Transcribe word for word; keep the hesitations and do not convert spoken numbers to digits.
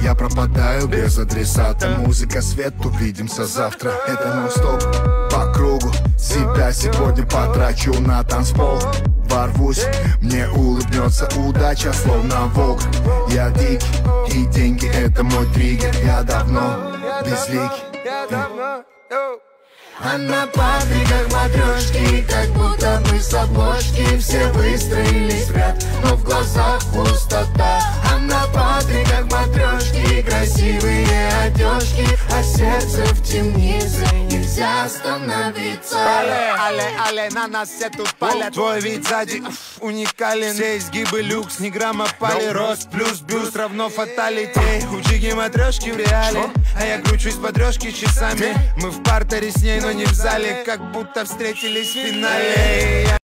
я пропадаю без адресата. Музыка, свет, увидимся завтра. Это нон-стоп по кругу. Себя сегодня потрачу на танцпол. Ворвусь, мне улыбнется удача, словно волк. Я дикий, и деньги это мой триггер. Я давно безликий. А на патриках матрешки, как будто бы с обложки. Все выстроились в ряд, но в глазах пустота. А на патриках матрешки, красивые одежки, а сердце в темнице, нельзя остановиться. Але, але, але, на нас все тут палят. Твой вид сзади уф, уникален. Все изгибы люкс, ни грамма пали. Рост плюс бюст равно фаталити. У Джиги матрешки в реале, а я кручусь по трешке часами. Мы в партере с ней, но не в зале, как будто встретились в финале.